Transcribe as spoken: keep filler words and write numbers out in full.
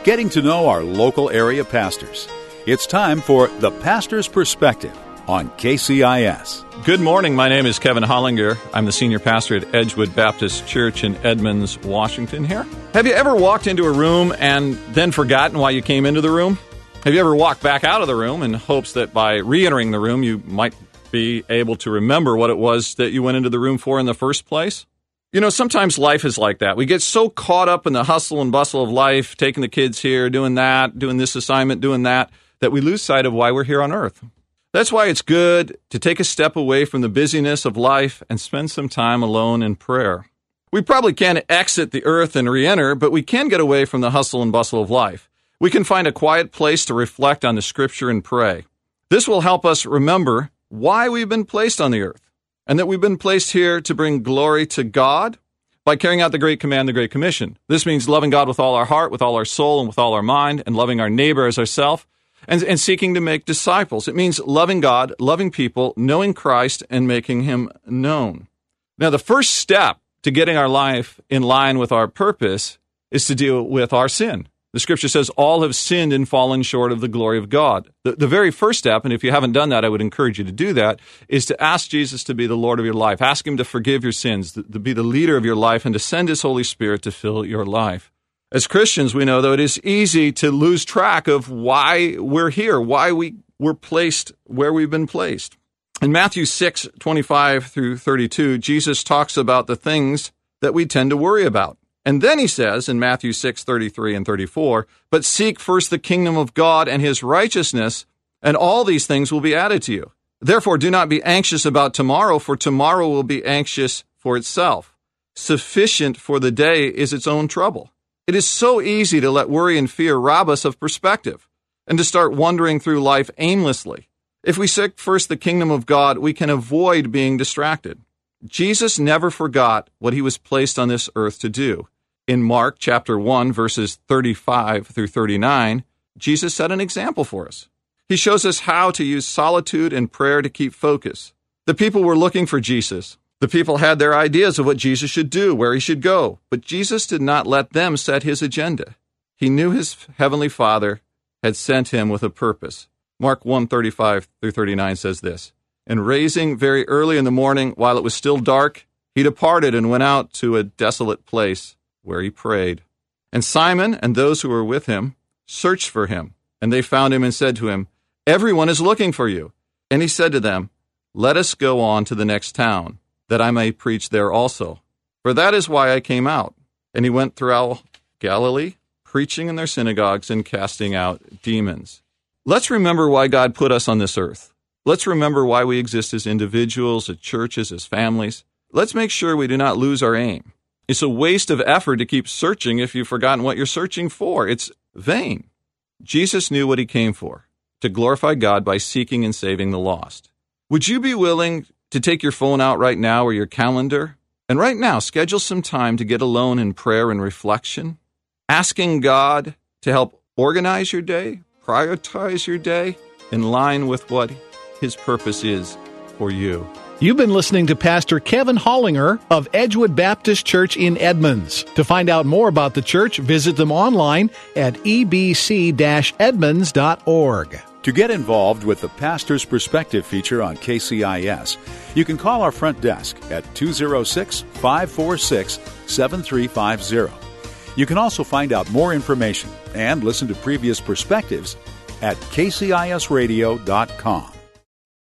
getting to know our local area pastors. It's time for The Pastor's Perspective on K C I S. Good morning. My name is Kevin Hollinger. I'm the senior pastor at Edgewood Baptist Church in Edmonds, Washington here. Have you ever walked into a room and then forgotten why you came into the room? Have you ever walked back out of the room in hopes that by re-entering the room you might be able to remember what it was that you went into the room for in the first place? You know, sometimes life is like that. We get so caught up in the hustle and bustle of life, taking the kids here, doing that, doing this assignment, doing that, that we lose sight of why we're here on earth. That's why it's good to take a step away from the busyness of life and spend some time alone in prayer. We probably can't exit the earth and re-enter, but we can get away from the hustle and bustle of life. We can find a quiet place to reflect on the Scripture and pray. This will help us remember why we've been placed on the earth, and that we've been placed here to bring glory to God by carrying out the Great Command, the Great Commission. This means loving God with all our heart, with all our soul, and with all our mind, and loving our neighbor as ourselves, and, and seeking to make disciples. It means loving God, loving people, knowing Christ, and making Him known. Now, the first step to getting our life in line with our purpose is to deal with our sin. The Scripture says all have sinned and fallen short of the glory of God. The, the very first step, and if you haven't done that, I would encourage you to do that, is to ask Jesus to be the Lord of your life. Ask Him to forgive your sins, to, to be the leader of your life, and to send His Holy Spirit to fill your life. As Christians, we know, though, it is easy to lose track of why we're here, why we were placed where we've been placed. In Matthew six, twenty-five through thirty-two, Jesus talks about the things that we tend to worry about. And then he says in Matthew six, thirty-three and thirty-four, "But seek first the kingdom of God and His righteousness, and all these things will be added to you. Therefore, do not be anxious about tomorrow, for tomorrow will be anxious for itself. Sufficient for the day is its own trouble." It is so easy to let worry and fear rob us of perspective and to start wandering through life aimlessly. If we seek first the kingdom of God, we can avoid being distracted. Jesus never forgot what He was placed on this earth to do. In Mark chapter one, verses thirty-five through thirty-nine, Jesus set an example for us. He shows us how to use solitude and prayer to keep focus. The people were looking for Jesus. The people had their ideas of what Jesus should do, where He should go, but Jesus did not let them set His agenda. He knew His heavenly Father had sent Him with a purpose. Mark one, thirty-five through thirty-nine says this, "And raising very early in the morning, while it was still dark, He departed and went out to a desolate place, where He prayed. And Simon and those who were with Him searched for Him, and they found Him and said to Him, 'Everyone is looking for you.' And He said to them, 'Let us go on to the next town, that I may preach there also. For that is why I came out.' And He went throughout Galilee, preaching in their synagogues and casting out demons." Let's remember why God put us on this earth. Let's remember why we exist as individuals, as churches, as families. Let's make sure we do not lose our aim. It's a waste of effort to keep searching if you've forgotten what you're searching for. It's vain. Jesus knew what He came for, to glorify God by seeking and saving the lost. Would you be willing to take your phone out right now or your calendar, and right now schedule some time to get alone in prayer and reflection, asking God to help organize your day, prioritize your day in line with what His purpose is for you? You've been listening to Pastor Kevin Hollinger of Edgewood Baptist Church in Edmonds. To find out more about the church, visit them online at e b c dash edmonds dot org. To get involved with the Pastor's Perspective feature on K C I S, you can call our front desk at two oh six, five four six, seven three five zero. You can also find out more information and listen to previous perspectives at k c i s radio dot com.